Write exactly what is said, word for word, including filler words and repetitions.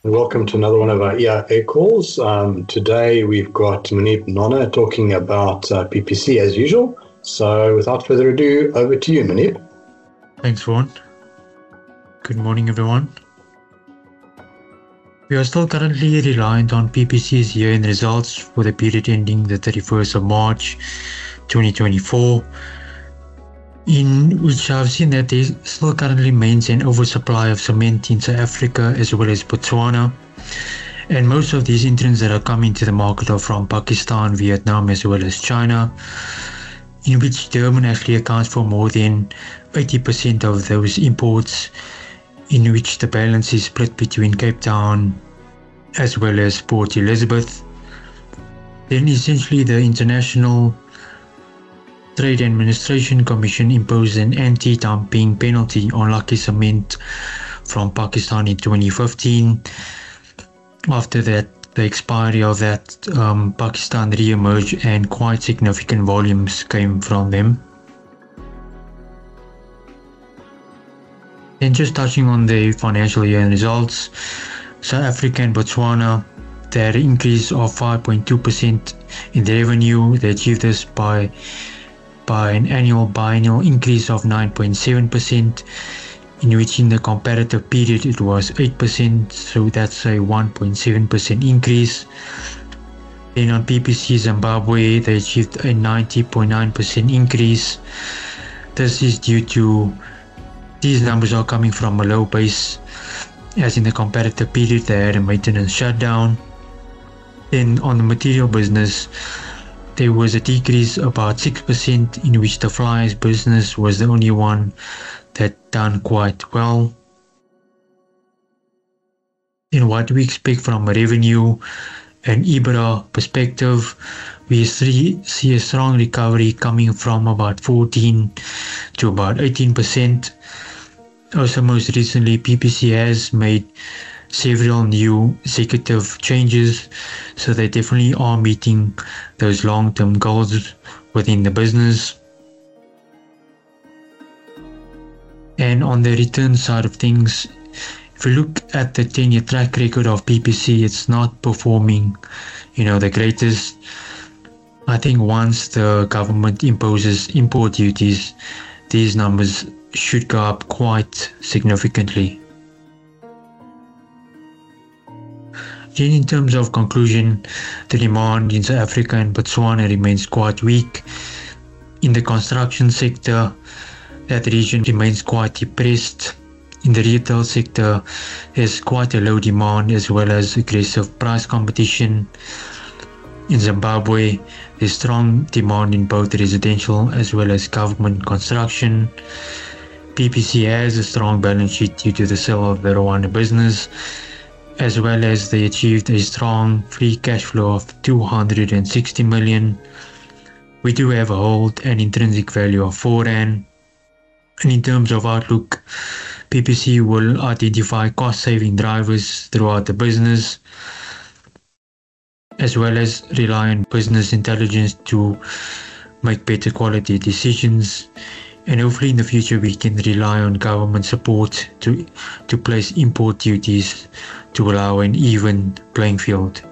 Welcome to another one of our E I A calls. Um, today we've got Manip Nona talking about uh, P P C as usual. So without further ado, over to you, Manip. Thanks, Vaughan. Good morning, everyone. We are still currently reliant on P P C's year-end results for the period ending the thirty-first of March twenty twenty-four, in which I've seen that there still currently remains an oversupply of cement in South Africa as well as Botswana, and most of these entrants that are coming to the market are from Pakistan, Vietnam as well as China, in which Durban actually accounts for more than eighty percent of those imports, in which the balance is split between Cape Town as well as Port Elizabeth. Then essentially the International Trade Administration Commission imposed an anti-dumping penalty on Lucky Cement from Pakistan in twenty fifteen. After that, the expiry of that, um, Pakistan re-emerged and quite significant volumes came from them. Then just touching on the financial year results, South Africa and Botswana, they had an increase of five point two percent in the revenue. They achieved this by, by an annual biennial increase of nine point seven percent, in which in the comparative period it was eight percent, so that's a one point seven percent increase. Then on P P C Zimbabwe, they achieved a ninety point nine percent increase. This is due to these numbers are coming from a low base, as in the comparative period they had a maintenance shutdown. Then on the material business, there was a decrease about six percent, in which the flyers business was the only one that done quite well. In what we expect from a revenue and EBITDA perspective, we see, see a strong recovery coming from about fourteen to about eighteen percent. Also, most recently, P P C has made several new executive changes, so they definitely are meeting those long-term goals within the business. And on the return side of things, if you look at the ten-year track record of P P C, it's not performing, you know, the greatest. I think once the government imposes import duties, these numbers should go up quite significantly. Then in terms of conclusion, the demand in South Africa and Botswana remains quite weak. In the construction sector, that region remains quite depressed. In the retail sector, there's quite a low demand as well as aggressive price competition. In Zimbabwe, there's strong demand in both residential as well as government construction. P P C has a strong balance sheet due to the sale of the Rwanda business, as well as they achieved a strong free cash flow of two hundred sixty million. We do have a hold and intrinsic value of four rand. And in terms of outlook, P P C will identify cost-saving drivers throughout the business, as well as rely on business intelligence to make better quality decisions. And hopefully in the future we can rely on government support to, to place import duties to allow an even playing field.